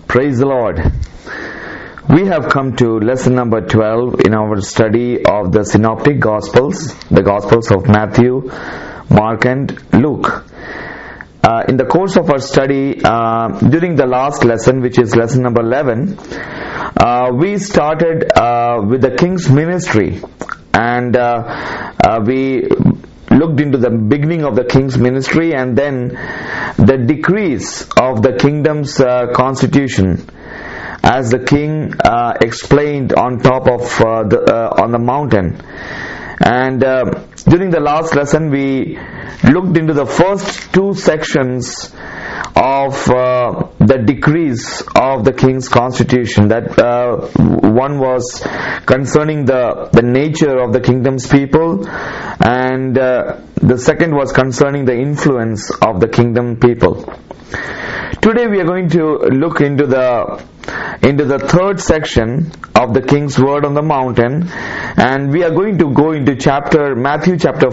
Praise the Lord. We have come to lesson number 12 in our study of the Synoptic Gospels, the Gospels of Matthew, Mark and Luke. In the course of our study, during the last lesson, which is lesson number 11, we started with the King's ministry, and we looked into the beginning of the King's ministry and then the decrees of the kingdom's constitution, as the king explained on top of on the mountain. And during the last lesson, we looked into the first two sections of the decrees of the king's constitution. That one was concerning the nature of the kingdom's people, and the second was concerning the influence of the kingdom people. Today we are going to look into the third section of the King's Word on the Mountain, and we are going to go into Matthew chapter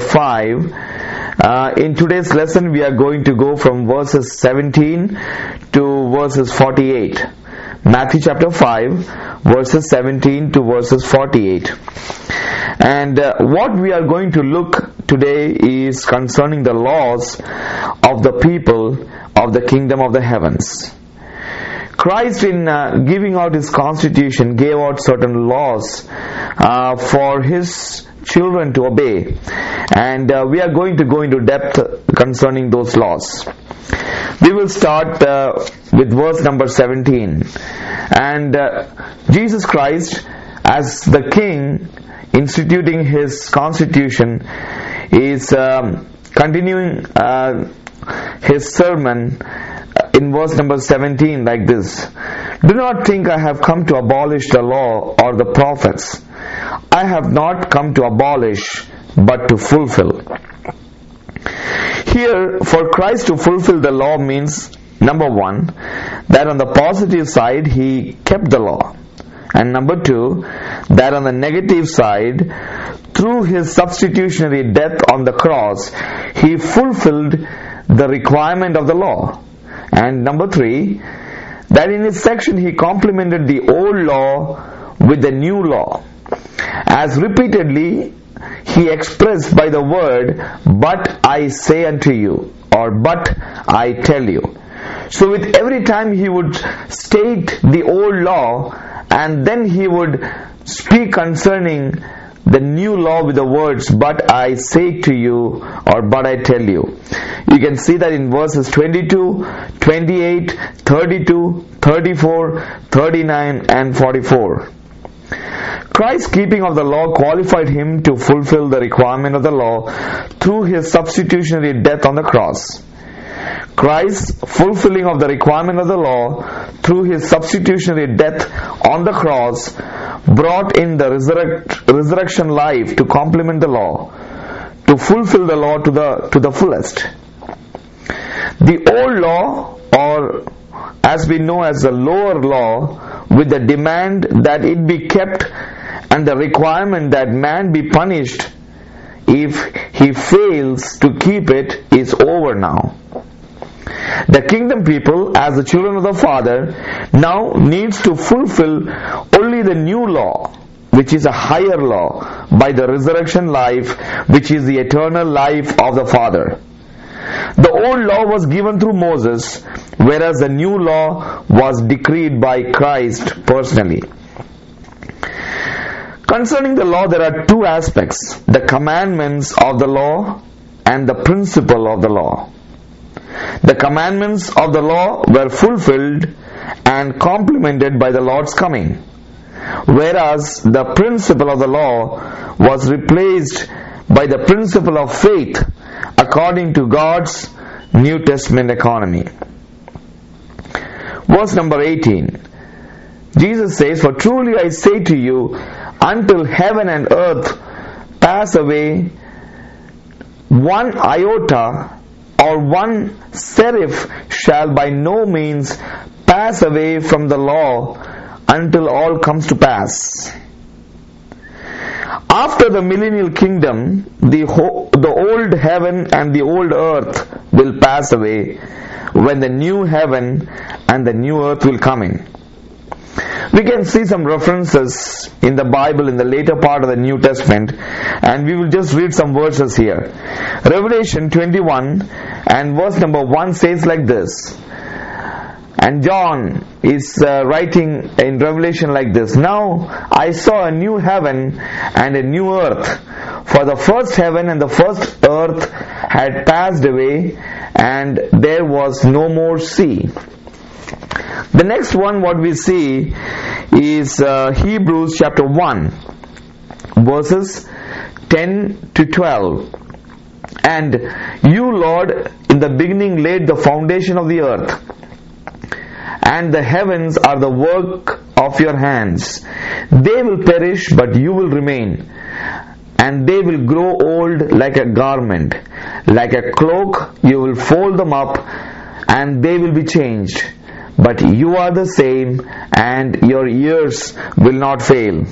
5. In today's lesson we are going to go from verses 17 to verses 48. Matthew chapter 5 verses 17 to verses 48. And what we are going to look today is concerning the laws of the people of the kingdom of the heavens. Christ, in giving out his constitution, gave out certain laws for his children to obey, and we are going to go into depth concerning those laws. We will start with verse number 17. And Jesus Christ, as the king instituting his constitution, is continuing his sermon in verse number 17 like this: "Do not think I have come to abolish the law or the prophets. I have not come to abolish, but to fulfill." Here, for Christ to fulfill the law means, number one, that on the positive side he kept the law, and number two, that on the negative side, through his substitutionary death on the cross, he fulfilled the requirement of the law. And number three, that in his section he complemented the old law with the new law, as repeatedly he expressed by the word, "But I say unto you," or "But I tell you." So with every time he would state the old law, and then he would speak concerning the new law with the words, "But I say to you," or "But I tell you." You can see that in verses 22, 28, 32, 34, 39 and 44. Christ's keeping of the law qualified him to fulfill the requirement of the law through his substitutionary death on the cross. Christ's fulfilling of the requirement of the law through his substitutionary death on the cross brought in the resurrection life to complement the law, to fulfill the law to the fullest. The old law, or as we know as the lower law, with the demand that it be kept and the requirement that man be punished if he fails to keep it, is over now. The kingdom people, as the children of the Father, now needs to fulfill only the new law, which is a higher law, by the resurrection life, which is the eternal life of the Father. The old law was given through Moses, whereas the new law was decreed by Christ personally. Concerning the law, there are two aspects: the commandments of the law and the principle of the law. The commandments of the law were fulfilled and complemented by the Lord's coming, whereas the principle of the law was replaced by the principle of faith according to God's New Testament economy. Verse number 18. Jesus says, "For truly I say to you, until heaven and earth pass away, one iota or one serif shall by no means pass away from the law until all comes to pass." After the millennial kingdom, the old heaven and the old earth will pass away, when the new heaven and the new earth will come in. We can see some references in the Bible in the later part of the New Testament, and we will just read some verses here. Revelation 21 and verse number 1 says like this. And John is writing in Revelation like this. Now I saw a new heaven and a new earth, for the first heaven and the first earth had passed away, and there was no more sea. The next one what we see is Hebrews chapter 1 verses 10 to 12. And you, Lord, in the beginning laid the foundation of the earth, and the heavens are the work of your hands. They will perish, but you will remain, and they will grow old like a garment. Like a cloak you will fold them up, and they will be changed. But you are the same, and your years will not fail.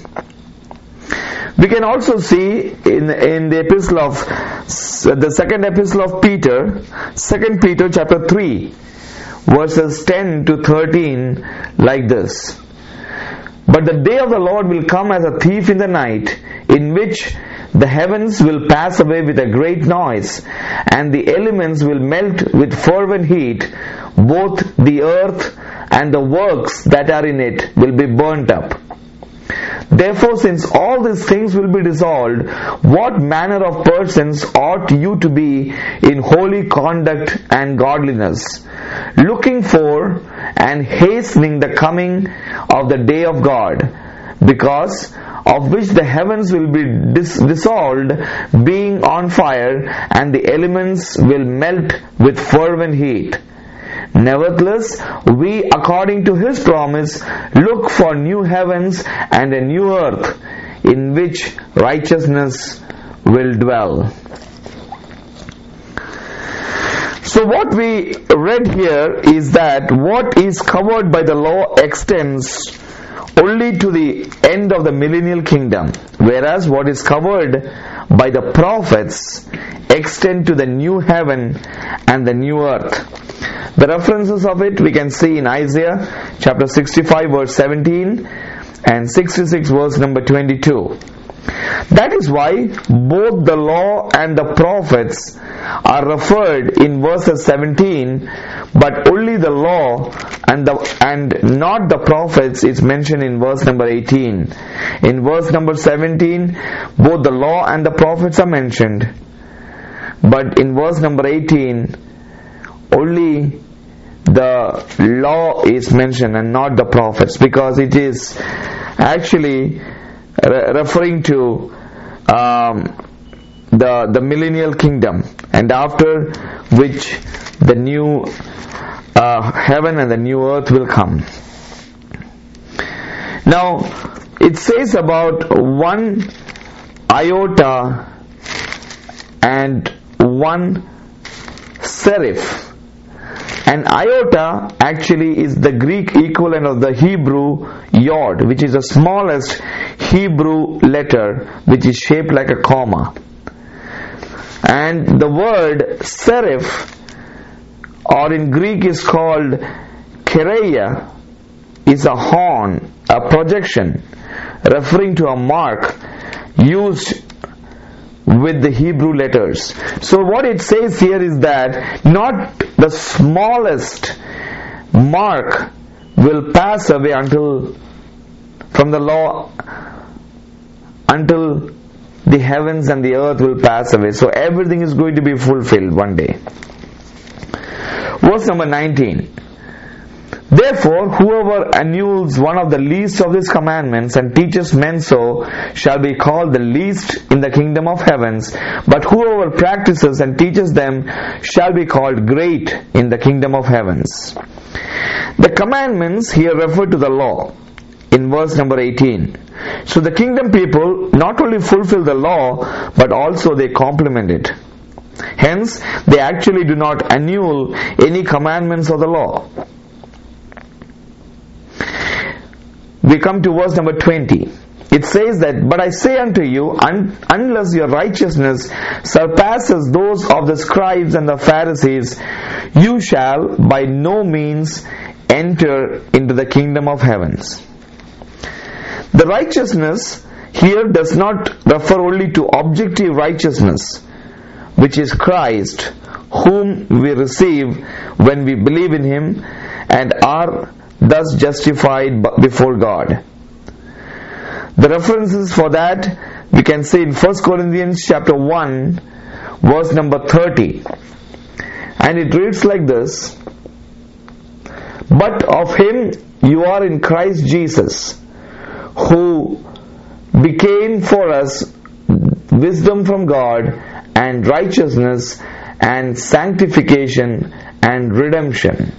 We can also see in the epistle of the second epistle of Peter, 2 Peter chapter 3, verses 10 to 13, like this. But the day of the Lord will come as a thief in the night, in which the heavens will pass away with a great noise, and the elements will melt with fervent heat. Both the earth and the works that are in it will be burnt up. Therefore, since all these things will be dissolved, what manner of persons ought you to be in holy conduct and godliness, looking for and hastening the coming of the day of God, because of which the heavens will be dissolved, being on fire, and the elements will melt with fervent heat. Nevertheless, we, according to His promise, look for new heavens and a new earth, in which righteousness will dwell. So what we read here is that what is covered by the law extends only to the end of the millennial kingdom, whereas what is covered by the prophets extend to the new heaven and the new earth. The references of it we can see in Isaiah chapter 65 verse 17 and 66 verse number 22. That is why both the law and the prophets are referred in verses 17, but only the law and not the prophets is mentioned in verse number 18. In verse number 17, both the law and the prophets are mentioned, but in verse number 18, only the law is mentioned and not the prophets, because it is actually referring to the millennial kingdom, and after which the new heaven and the new earth will come. Now it says about one iota and one serif. An iota actually is the Greek equivalent of the Hebrew yod, which is the smallest Hebrew letter, which is shaped like a comma. And the word serif, or in Greek is called kereia, is a horn, a projection, referring to a mark used with the Hebrew letters. So what it says here is that not the smallest mark will pass away from the law until the heavens and the earth will pass away. So everything is going to be fulfilled one day. Verse number 19. Therefore, whoever annuls one of the least of these commandments and teaches men so shall be called the least in the kingdom of heavens. But whoever practices and teaches them shall be called great in the kingdom of heavens. The commandments here refer to the law in verse number 18. So the kingdom people not only fulfill the law, but also they complement it. Hence, they actually do not annul any commandments of the law. We come to verse number 20. It says that, but I say unto you, unless your righteousness surpasses those of the scribes and the Pharisees, you shall by no means enter into the kingdom of heavens. The righteousness here does not refer only to objective righteousness, which is Christ, whom we receive when we believe in Him and are thus justified before God. The references for that we can see in 1 Corinthians chapter 1 verse number 30, and it reads like this: But of Him you are in Christ Jesus, who became for us wisdom from God and righteousness and sanctification and redemption.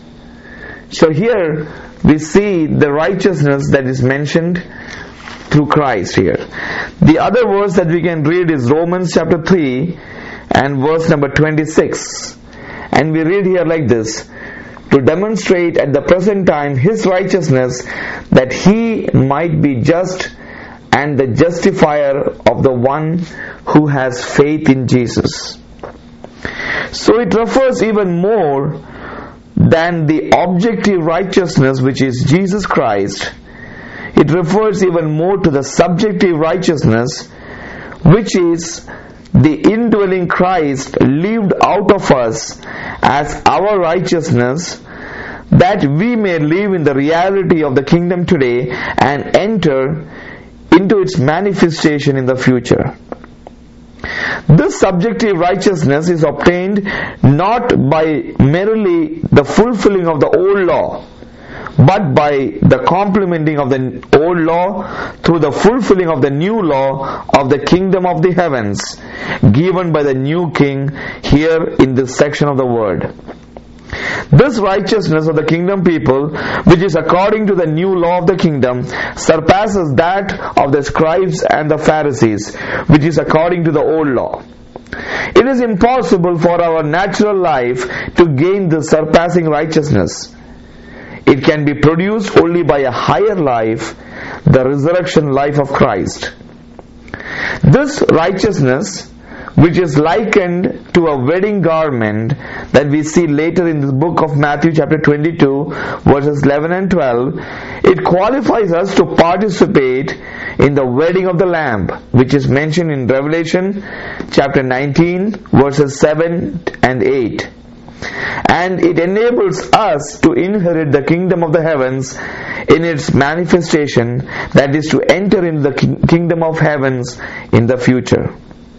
So here we see the righteousness that is mentioned through Christ here. The other verse that we can read is Romans chapter 3 and verse number 26. And we read here like this: to demonstrate at the present time His righteousness, that He might be just and the justifier of the one who has faith in Jesus. So it refers even more than the objective righteousness, which is Jesus Christ. It refers even more to the subjective righteousness, which is the indwelling Christ lived out of us as our righteousness, that we may live in the reality of the kingdom today and enter into its manifestation in the future. This subjective righteousness is obtained not by merely the fulfilling of the old law, but by the complementing of the old law through the fulfilling of the new law of the kingdom of the heavens, given by the new king here in this section of the word. This righteousness of the kingdom people, which is according to the new law of the kingdom, surpasses that of the scribes and the Pharisees, which is according to the old law. It is impossible for our natural life to gain this surpassing righteousness. It can be produced only by a higher life, the resurrection life of Christ. This righteousness, which is likened to a wedding garment that we see later in the book of Matthew chapter 22 verses 11 and 12, it qualifies us to participate in the wedding of the Lamb, which is mentioned in Revelation chapter 19 verses 7 and 8. And it enables us to inherit the kingdom of the heavens in its manifestation, that is to enter into the kingdom of heavens in the future.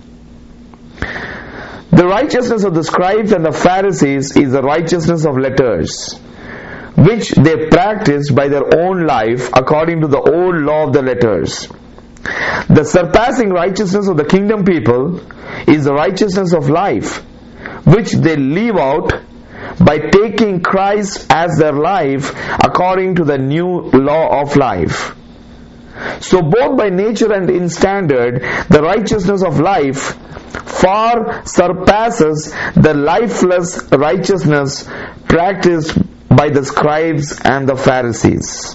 The righteousness of the scribes and the Pharisees is the righteousness of letters, which they practiced by their own life according to the old law of the letters. The surpassing righteousness of the kingdom people is the righteousness of life, which they live out by taking Christ as their life according to the new law of life. So both by nature and in standard, the righteousness of life far surpasses the lifeless righteousness practiced by the scribes and the Pharisees.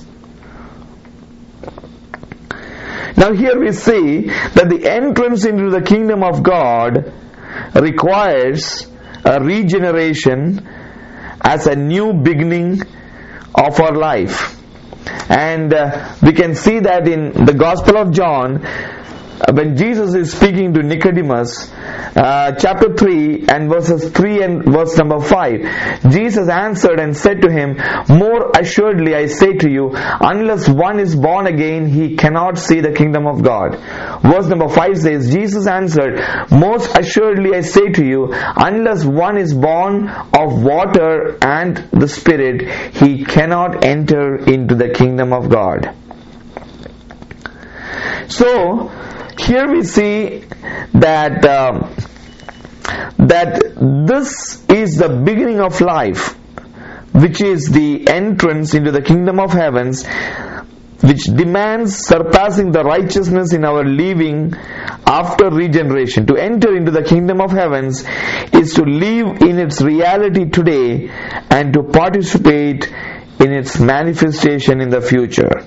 Now here we see that the entrance into the kingdom of God requires a regeneration as a new beginning of our life. And we can see that in the Gospel of John, when Jesus is speaking to Nicodemus, chapter 3 and verses 3 and verse number 5, Jesus answered and said to him, More assuredly I say to you, unless one is born again, he cannot see the kingdom of God. Verse number 5 says, Jesus answered, Most assuredly I say to you, unless one is born of water and the Spirit, he cannot enter into the kingdom of God. So, here we see that this is the beginning of life, which is the entrance into the kingdom of heavens, which demands surpassing the righteousness in our living after regeneration. To enter into the kingdom of heavens is to live in its reality today and to participate in its manifestation in the future.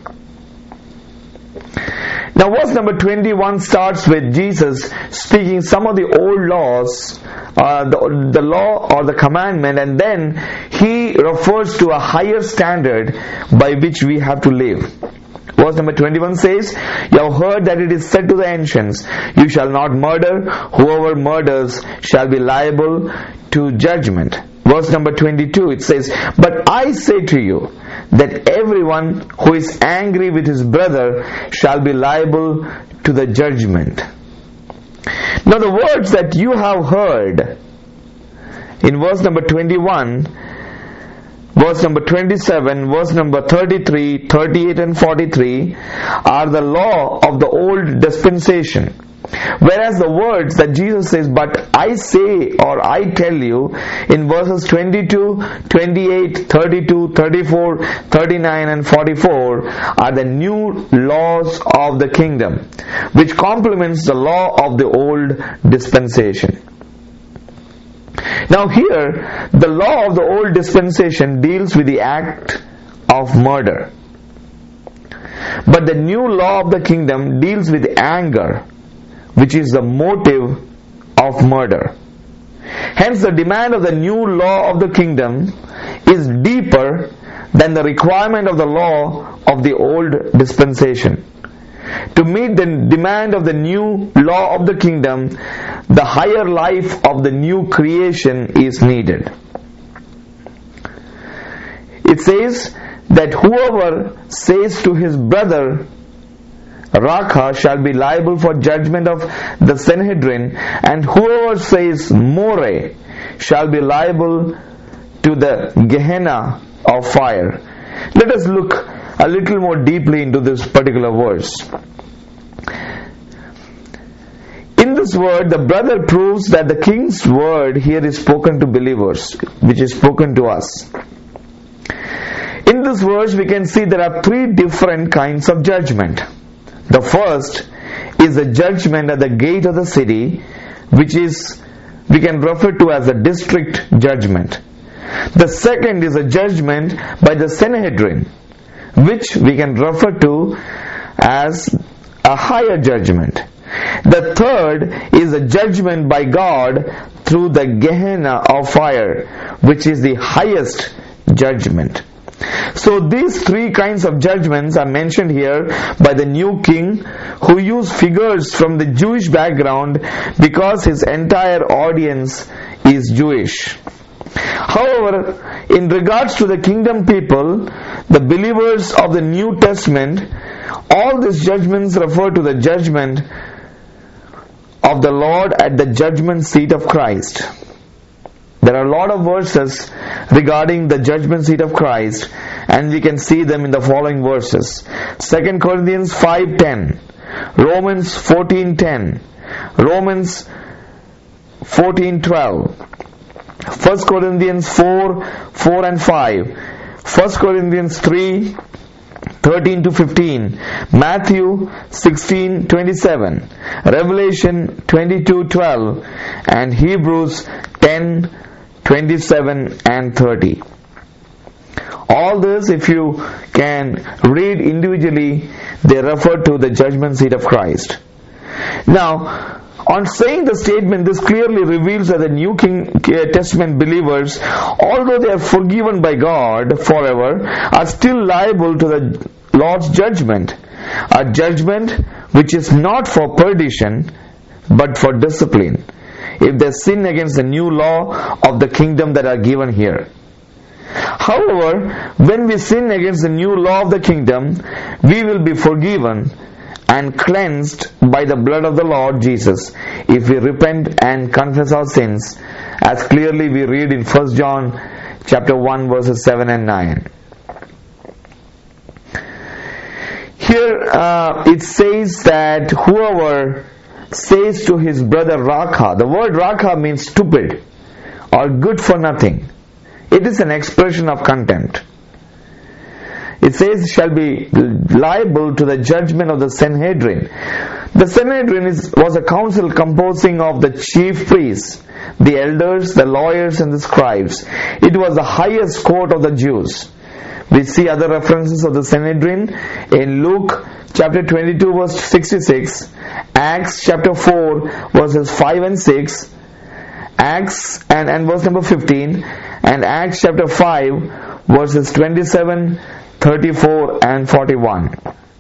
Now verse number 21 starts with Jesus speaking some of the old laws the law or the commandment, and then he refers to a higher standard by which we have to live. Verse number 21 says, "You have heard that it is said to the ancients, you shall not murder. Whoever murders shall be liable to judgment." Verse number 22, it says, "But I say to you that everyone who is angry with his brother shall be liable to the judgment." Now the words that you have heard in verse number 21, verse number 27, verse number 33, 38 and 43 are the law of the old dispensation. Whereas the words that Jesus says, "But I say," or "I tell you," in verses 22, 28, 32, 34, 39 and 44 are the new laws of the kingdom, which complements the law of the old dispensation. Now here, the law of the old dispensation deals with the act of murder. But the new law of the kingdom deals with anger, which is the motive of murder. Hence the demand of the new law of the kingdom is deeper than the requirement of the law of the old dispensation. To meet the demand of the new law of the kingdom, the higher life of the new creation is needed. It says that whoever says to his brother, "Raka," shall be liable for judgment of the Sanhedrin, and whoever says "More" shall be liable to the Gehenna of fire. Let us look a little more deeply into this particular verse. In this word, the brother proves that the king's word here is spoken to believers, which is spoken to us. In this verse, we can see there are three different kinds of judgment. The first is the judgment at the gate of the city, which is we can refer to as a district judgment. The second is a judgment by the Sanhedrin, which we can refer to as a higher judgment. The third is a judgment by God through the Gehenna of fire, which is the highest judgment. So these three kinds of judgments are mentioned here by the new king, who used figures from the Jewish background because his entire audience is Jewish. However, in regards to the kingdom people, the believers of the New Testament, all these judgments refer to the judgment of the Lord at the judgment seat of Christ. There are a lot of verses regarding the judgment seat of Christ, and we can see them in the following verses. 2 Corinthians 5:10, Romans 14:10, Romans 14:12, 1 Corinthians 4:4 and 5, 1 Corinthians 3:13 to 15, Matthew 16:27, Revelation 22:12, and Hebrews 10:27 and 30. All this, if you can read individually, they refer to the judgment seat of Christ. Now, on saying the statement, this clearly reveals that the New Testament believers, although they are forgiven by God forever, are still liable to the Lord's judgment. A judgment which is not for perdition, but for discipline, if they sin against the new law of the kingdom that are given here. However, when we sin against the new law of the kingdom, we will be forgiven and cleansed by the blood of the Lord Jesus if we repent and confess our sins, as clearly we read in 1 John chapter 1 verses 7 and 9. Here it says that whoever says to his brother Raka, the word Raka means stupid or good for nothing. It is an expression of contempt. It says shall be liable to the judgment of the Sanhedrin. The Sanhedrin was a council composing of the chief priests, the elders, the lawyers and the scribes. It was the highest court of the Jews. We see other references of the Sanhedrin in Luke chapter 22 verse 66, Acts chapter 4 verses 5 and 6, Acts and verse number 15, and Acts chapter 5 verses 27, 34 and 41.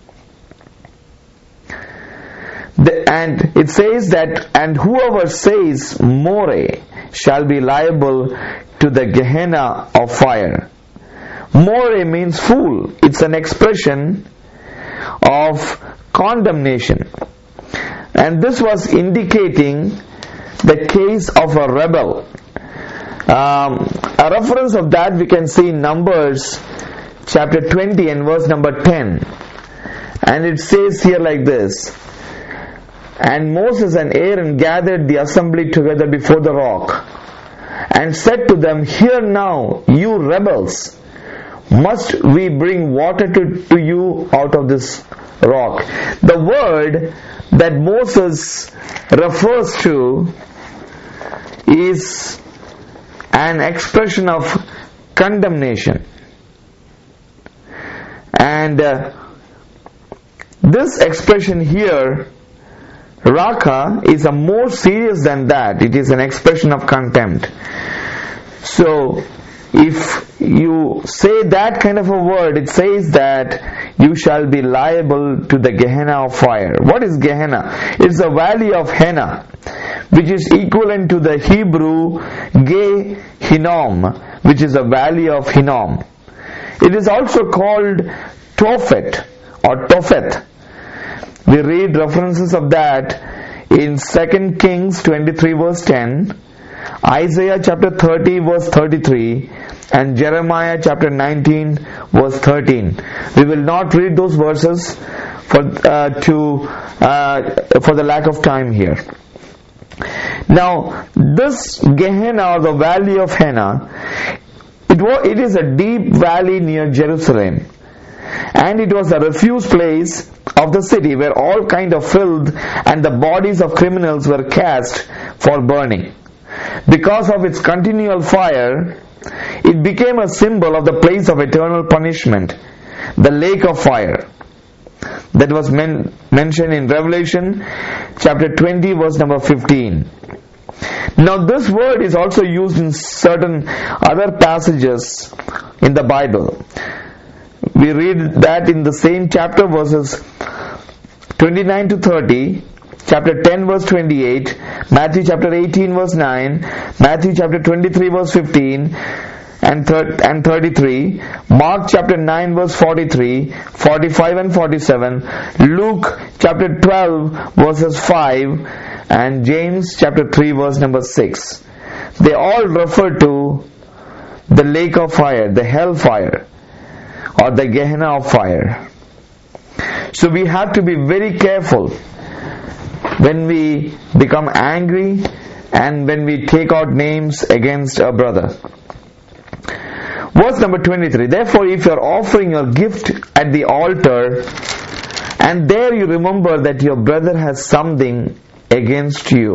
And it says that, and whoever says more shall be liable to the Gehenna of fire. More means fool. It's an expression of condemnation. And this was indicating the case of a rebel. A reference of that we can see in Numbers chapter 20 and verse number 10. And it says here like this: And Moses and Aaron gathered the assembly together before the rock, and said to them, Hear now, you rebels, must we bring water to you out of this rock? The word that Moses refers to is an expression of condemnation. And this expression here, Raka, is a more serious than that. It is an expression of contempt. So, if you say that kind of a word, it says that you shall be liable to the Gehenna of fire. What is Gehenna? It's the valley of Henna, which is equivalent to the Hebrew Gehinnom, which is the valley of Hinnom. It is also called Tophet or Topheth. We read references of that in 2 Kings 23 verse 10, Isaiah chapter 30 verse 33, and Jeremiah chapter 19 verse 13. We will not read those verses for the lack of time here. Now, this Gehenna, or the valley of Henna, it is a deep valley near Jerusalem, and it was a refuse place of the city where all kind of filth and the bodies of criminals were cast for burning. Because of its continual fire, it became a symbol of the place of eternal punishment, the lake of fire. That was mentioned in Revelation chapter 20 verse number 15. Now this word is also used in certain other passages in the Bible. We read that in the same chapter, verses 29 to 30, chapter 10 verse 28, Matthew chapter 18 verse 9, Matthew chapter 23 verse 15 and 33, Mark chapter 9 verse 43, 45 and 47, Luke chapter 12 verses 5, and James chapter 3 verse number 6. They all refer to the lake of fire, the hell fire, or the Gehenna of fire. So we have to be very careful when we become angry and when we take out names against a brother. Verse number 23, therefore if you are offering your gift at the altar, and there you remember that your brother has something against you.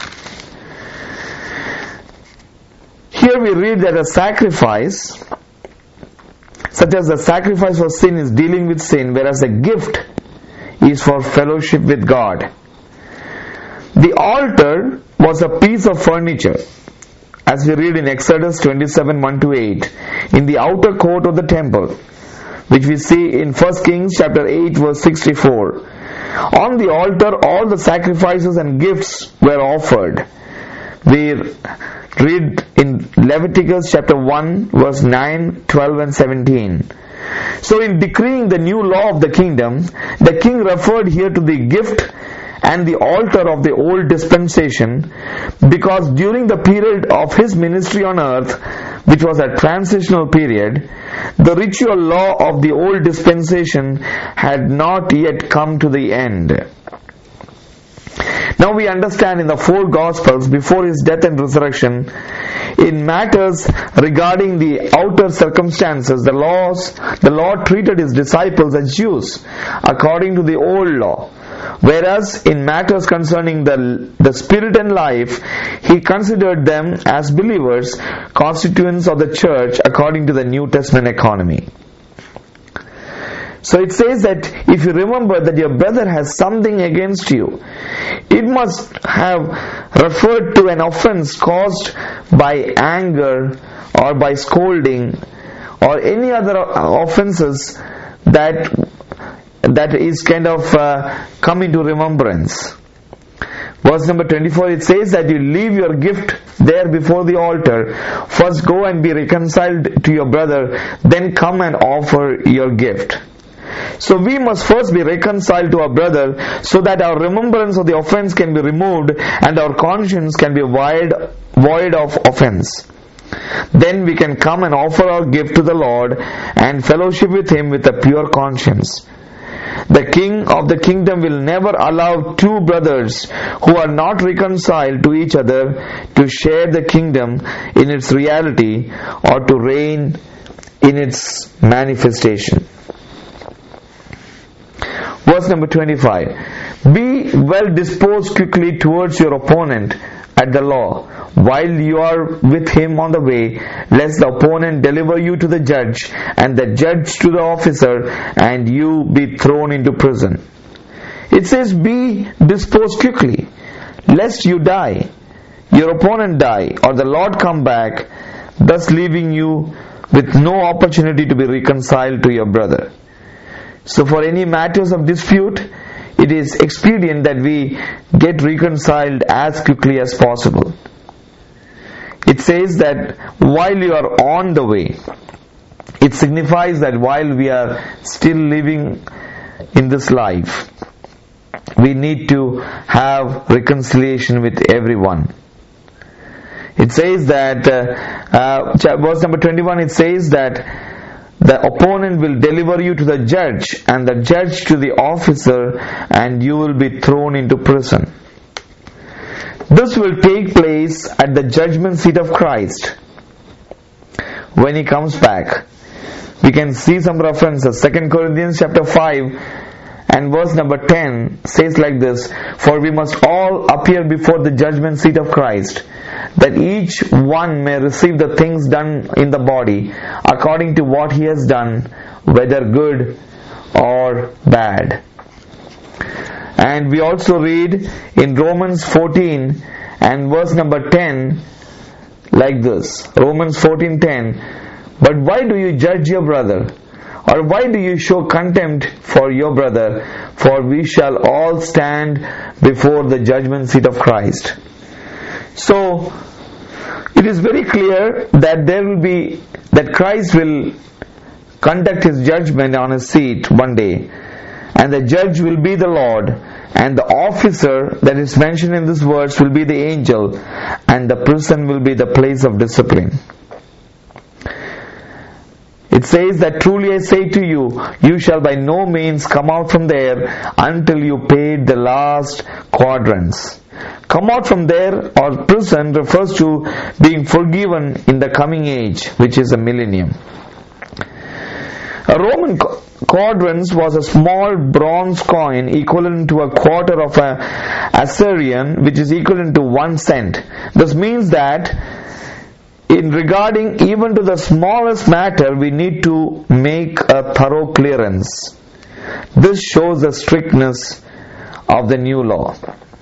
Here we read that a sacrifice, such as the sacrifice for sin, is dealing with sin, whereas the gift is for fellowship with God. The altar was a piece of furniture, as we read in Exodus 27 1 to 8, in the outer court of the temple, which we see in 1 Kings chapter 8 verse 64. On the altar all the sacrifices and gifts were offered. We read in Leviticus chapter 1 verse 9, 12 and 17. So in decreeing the new law of the kingdom, the king referred here to the gift and the altar of the old dispensation, because during the period of his ministry on earth, which was a transitional period, the ritual law of the old dispensation had not yet come to the end. Now we understand in the four Gospels, before his death and resurrection, in matters regarding the outer circumstances, the Lord treated his disciples as Jews according to the old law, whereas in matters concerning the spirit and life, he considered them as believers, constituents of the church according to the New Testament economy. So it says that if you remember that your brother has something against you, it must have referred to an offense caused by anger or by scolding or any other offenses that is kind of come into remembrance. Verse number 24, it says that you leave your gift there before the altar. First go and be reconciled to your brother, then come and offer your gift. So we must first be reconciled to our brother so that our remembrance of the offense can be removed and our conscience can be void of offense. Then we can come and offer our gift to the Lord and fellowship with Him with a pure conscience. The King of the kingdom will never allow two brothers who are not reconciled to each other to share the kingdom in its reality or to reign in its manifestation. Verse number 25. Be well disposed quickly towards your opponent at the law, while you are with him on the way, lest the opponent deliver you to the judge, and the judge to the officer, and you be thrown into prison. It says, be disposed quickly, lest you die, your opponent die, or the Lord come back, thus leaving you with no opportunity to be reconciled to your brother. So for any matters of dispute, it is expedient that we get reconciled as quickly as possible. It says that while you are on the way, it signifies that while we are still living in this life, we need to have reconciliation with everyone. It says that, verse number 21, it says that the opponent will deliver you to the judge, and the judge to the officer, and you will be thrown into prison. This will take place at the judgment seat of Christ when He comes back. We can see some references. 2 Corinthians chapter 5 and verse number 10 says like this, for we must all appear before the judgment seat of Christ, that each one may receive the things done in the body according to what he has done, whether good or bad. And we also read in Romans 14 and verse number 10 like this. Romans 14:10. But why do you judge your brother? Or why do you show contempt for your brother? For we shall all stand before the judgment seat of Christ. So it is very clear that Christ will conduct His judgment on His seat one day, and the judge will be the Lord, and the officer that is mentioned in this verse will be the angel, and the prison will be the place of discipline. It says that truly I say to you, you shall by no means come out from there until you paid the last quadrans. Come out from there or prison refers to being forgiven in the coming age, which is a millennium. A Roman quadrans was a small bronze coin equivalent to a quarter of a Assyrian, which is equivalent to 1 cent. This means that in regarding even to the smallest matter, we need to make a thorough clearance. This shows the strictness of the new law.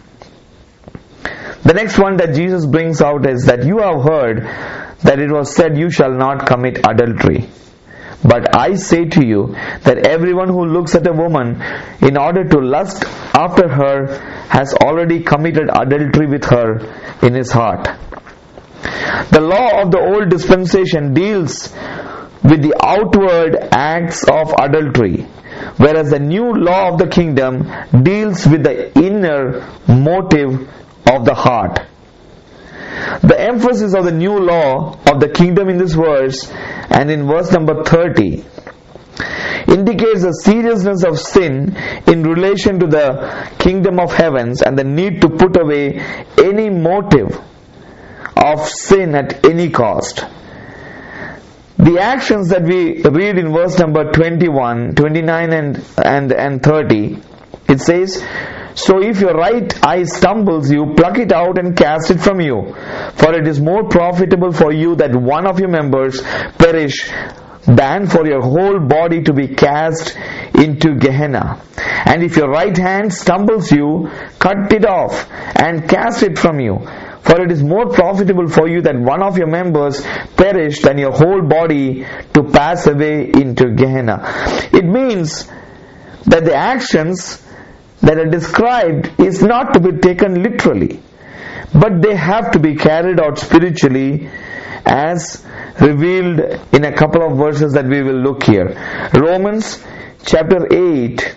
The next one that Jesus brings out is that you have heard that it was said, you shall not commit adultery. But I say to you that everyone who looks at a woman in order to lust after her has already committed adultery with her in his heart. The law of the old dispensation deals with the outward acts of adultery, whereas the new law of the kingdom deals with the inner motive of the heart. The emphasis of the new law of the kingdom in this verse and in verse number 30 indicates the seriousness of sin in relation to the kingdom of heavens and the need to put away any motive of sin at any cost. The actions that we read in verse number 21, 29 and 30, it says, so if your right eye stumbles you, pluck it out and cast it from you. For it is more profitable for you that one of your members perish than for your whole body to be cast into Gehenna. And if your right hand stumbles you, cut it off and cast it from you. For it is more profitable for you that one of your members perish than your whole body to pass away into Gehenna. It means that the actions that are described is not to be taken literally, but they have to be carried out spiritually, as revealed in a couple of verses that we will look here. Romans chapter 8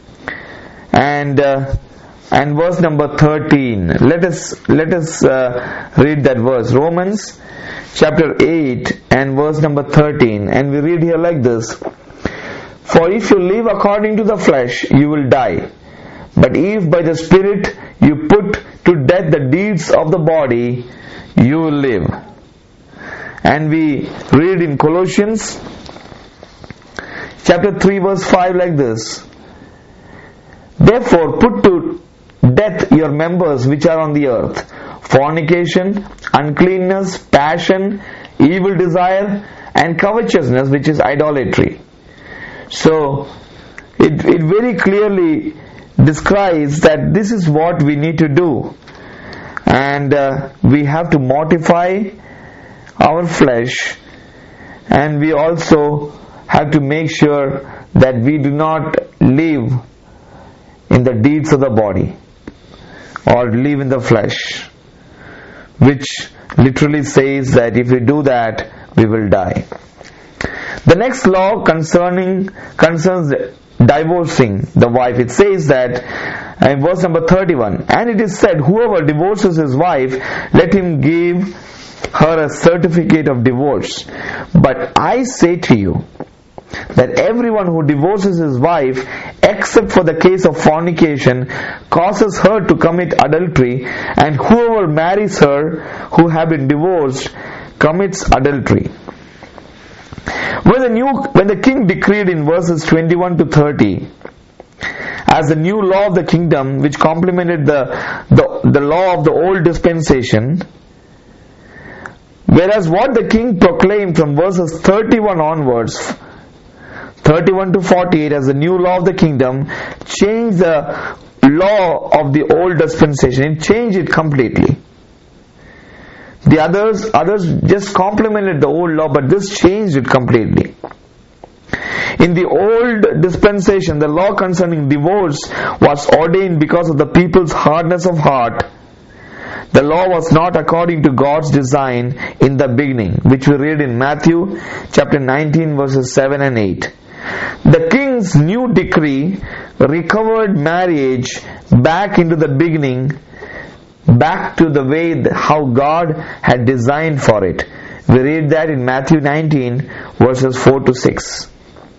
and verse number 13. Let us read that verse. Romans chapter 8 and verse number 13, and we read here like this: For if you live according to the flesh, you will die. But if by the Spirit you put to death the deeds of the body, you will live. And we read in Colossians chapter 3 verse 5 like this: Therefore put to death your members which are on the earth, fornication, uncleanness, passion, evil desire, and covetousness, which is idolatry. So it very clearly describes that this is what we need to do, and we have to mortify our flesh, and we also have to make sure that we do not live in the deeds of the body or live in the flesh, which literally says that if we do that, we will die. The next law concerns divorcing the wife. It says that in verse number 31, and it is said, whoever divorces his wife, let him give her a certificate of divorce. But I say to you that everyone who divorces his wife, except for the case of fornication, causes her to commit adultery, and whoever marries her who have been divorced commits adultery. When the king decreed in verses 21 to 30 as the new law of the kingdom, which complemented the law of the old dispensation, whereas what the king proclaimed from verses 31 onwards, 31 to 48 as the new law of the kingdom, changed the law of the old dispensation. It changed it completely. The others just complemented the old law, but this changed it completely. In the old dispensation, the law concerning divorce was ordained because of the people's hardness of heart. The law was not according to God's design in the beginning, which we read in Matthew chapter 19 verses 7 and 8. The king's new decree recovered marriage back into the beginning, back to the way how God had designed for it. We read that in Matthew 19 verses 4 to 6.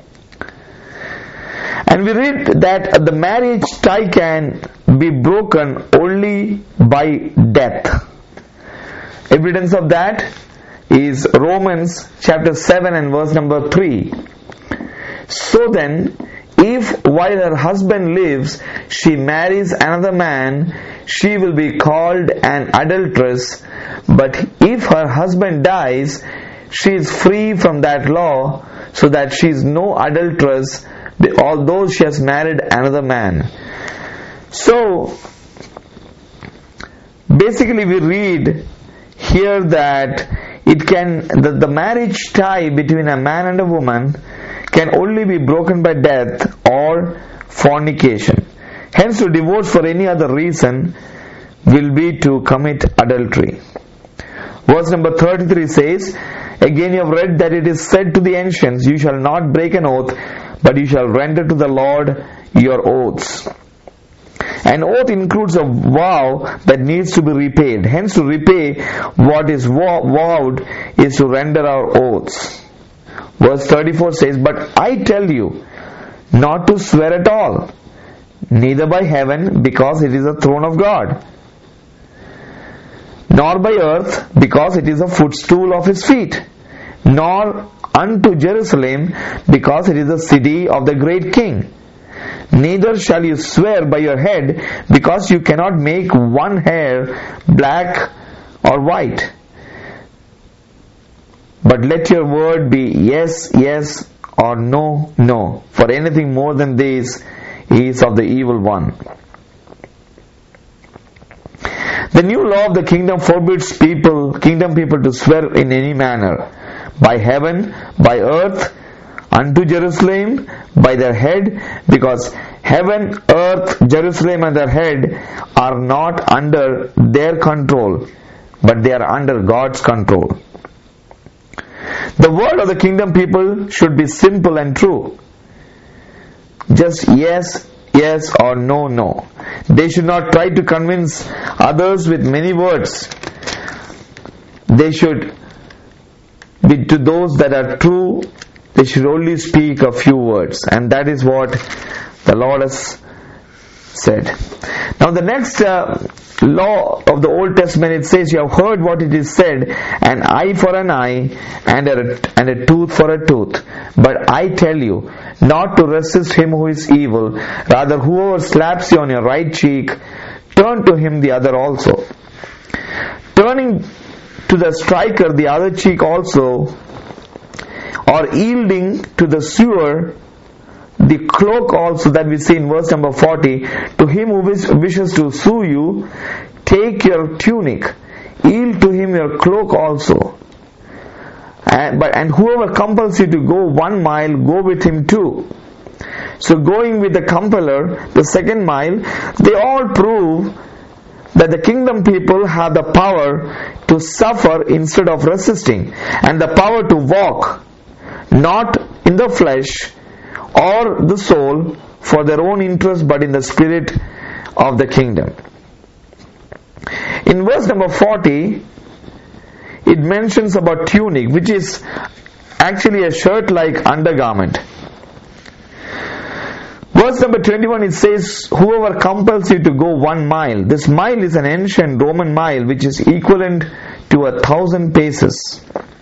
And we read that the marriage tie can be broken only by death. Evidence of that is Romans chapter 7 and verse number 3. So then, if while her husband lives she marries another man, she will be called an adulteress. But if her husband dies, she is free from that law, so that she is no adulteress, although she has married another man. So basically we read here that the marriage tie between a man and a woman can only be broken by death or fornication. Hence, to divorce for any other reason will be to commit adultery. Verse number 33 says, Again you have read that it is said to the ancients, You shall not break an oath, but you shall render to the Lord your oaths. An oath includes a vow that needs to be repaid. Hence, to repay what is vowed is to render our oaths. Verse 34 says, But I tell you not to swear at all, neither by heaven, because it is the throne of God, nor by earth, because it is a footstool of his feet, nor unto Jerusalem, because it is the city of the great king. Neither shall you swear by your head, because you cannot make one hair black or white. But let your word be yes, yes, or no, no. For anything more than this is of the evil one. The new law of the kingdom forbids kingdom people to swear in any manner, by heaven, by earth, unto Jerusalem, by their head, because heaven, earth, Jerusalem and their head are not under their control, but they are under God's control. The word of the kingdom people should be simple and true. Just yes, yes or no, no. They should not try to convince others with many words. They should be to those that are true. They should only speak a few words, and that is what the Lord has said. Now the next law of the Old Testament, it says, you have heard what it is said, an eye for an eye and a tooth for a tooth. But I tell you, not to resist him who is evil. Rather, whoever slaps you on your right cheek, turn to him the other also. Turning to the striker the other cheek also, or yielding to the suer the cloak also, that we see in verse number 40, to him who wishes to sue you, take your tunic, yield to him your cloak also. And whoever compels you to go 1 mile, go with him too. So going with the compeller, the 2nd mile, they all prove that the kingdom people have the power to suffer instead of resisting, and the power to walk not in the flesh or the soul for their own interest, but in the spirit of the kingdom. In verse number 40, it mentions about tunic, which is actually a shirt-like undergarment. Verse number 21, it says, whoever compels you to go 1 mile. This mile is an ancient Roman mile, which is equivalent to 1,000 paces.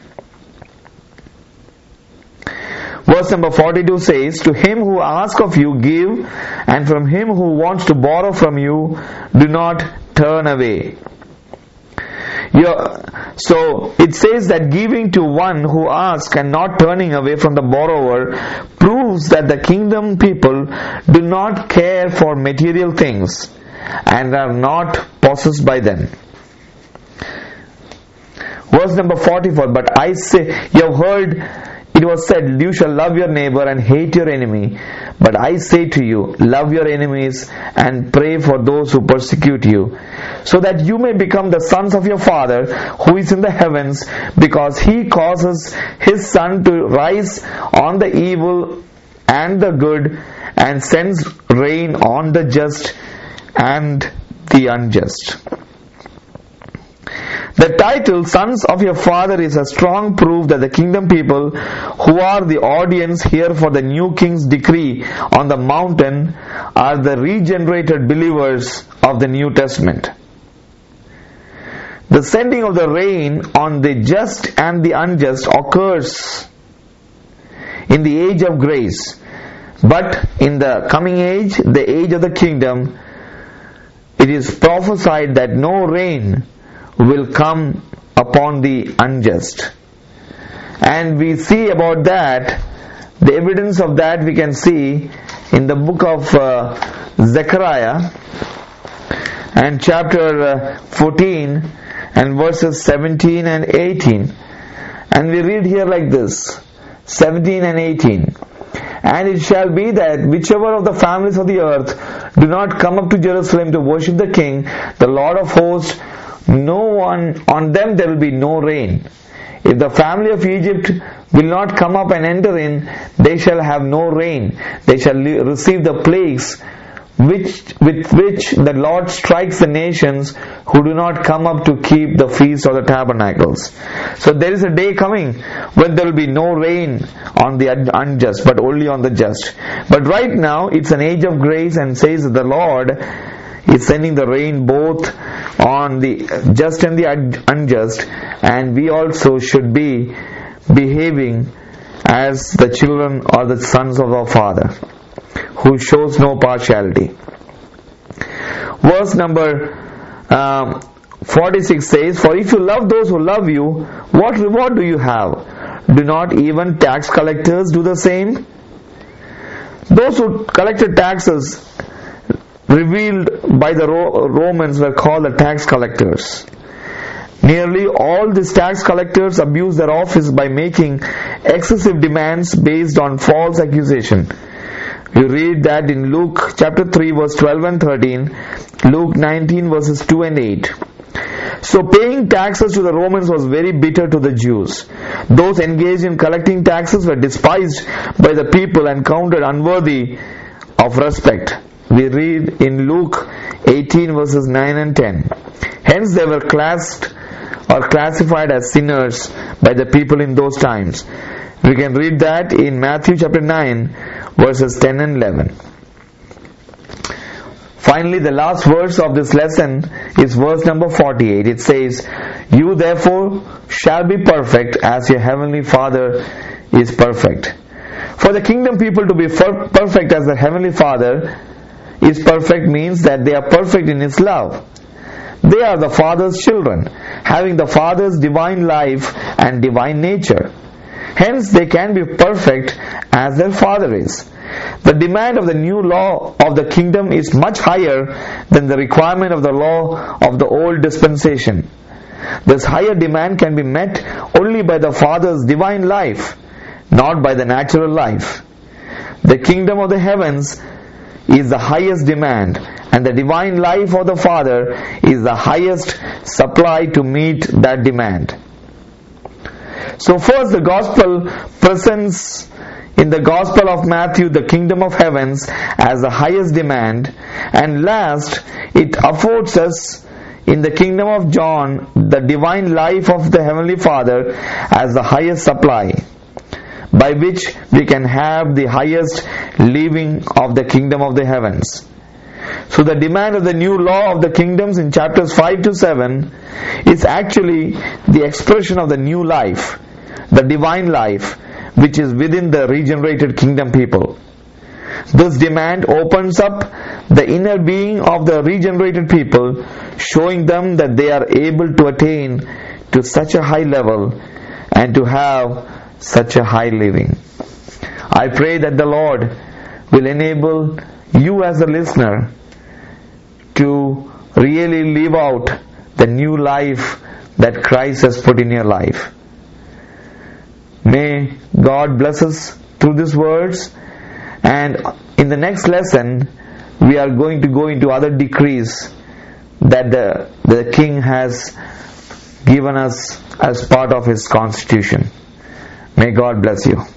Verse number 42 says, to him who asks of you, give, and from him who wants to borrow from you, do not turn away. So it says that giving to one who asks and not turning away from the borrower proves that the kingdom people do not care for material things and are not possessed by them. Verse number 44, but I say, you have heard it was said, you shall love your neighbor and hate your enemy. But I say to you, love your enemies and pray for those who persecute you, so that you may become the sons of your Father who is in the heavens, because he causes his sun to rise on the evil and the good, and sends rain on the just and the unjust. The title, Sons of Your Father, is a strong proof that the kingdom people, who are the audience here for the new king's decree on the mountain, are the regenerated believers of the New Testament. The sending of the rain on the just and the unjust occurs in the age of grace, but in the coming age, the age of the kingdom, it is prophesied that no rain will come upon the unjust. And we see about that, the evidence of that we can see in the book of Zechariah and chapter 14 and verses 17 and 18. And we read here like this, 17 and 18. And it shall be that whichever of the families of the earth do not come up to Jerusalem to worship the King, the Lord of hosts, on them there will be no rain. If the family of Egypt will not come up and enter in, they shall have no rain. They shall receive the plagues with which the Lord strikes the nations who do not come up to keep the feast of the tabernacles. So there is a day coming when there will be no rain on the unjust, but only on the just. But right now it's an age of grace, and says that the Lord is sending the rain both on the just and the unjust, and we also should be behaving as the children or the sons of our Father, who shows no partiality. Verse number 46 says, for if you love those who love you, what reward do you have? Do not even tax collectors do the same? Those who collected taxes revealed by the Romans were called the tax collectors. Nearly all these tax collectors abused their office by making excessive demands based on false accusation. You read that in Luke chapter 3 verse 12 and 13, Luke 19 verses 2 and 8. So paying taxes to the Romans was very bitter to the Jews. Those engaged in collecting taxes were despised by the people and counted unworthy of respect. We read in Luke 18 verses 9 and 10. Hence they were classified as sinners by the people in those times. We can read that in Matthew chapter 9 verses 10 and 11. Finally, the last verse of this lesson is verse number 48. It says, "You therefore shall be perfect as your heavenly Father is perfect." For the kingdom people to be perfect as their heavenly Father is perfect means that they are perfect in His love. They are the Father's children, having the Father's divine life and divine nature. Hence, they can be perfect as their Father is. The demand of the new law of the kingdom is much higher than the requirement of the law of the old dispensation. This higher demand can be met only by the Father's divine life, not by the natural life. The kingdom of the heavens is the highest demand, and the divine life of the Father is the highest supply to meet that demand. So first, the gospel presents in the Gospel of Matthew the kingdom of heavens as the highest demand, and last, it affords us in the kingdom of John the divine life of the heavenly Father as the highest supply, by which we can have the highest living of the kingdom of the heavens. So the demand of the new law of the kingdoms in chapters 5 to 7 is actually the expression of the new life, the divine life, which is within the regenerated kingdom people. This demand opens up the inner being of the regenerated people, showing them that they are able to attain to such a high level and to have such a high living. I pray that the Lord will enable you as a listener to really live out the new life that Christ has put in your life. May God bless us through these words, and in the next lesson we are going to go into other decrees that the King has given us as part of His constitution. May God bless you.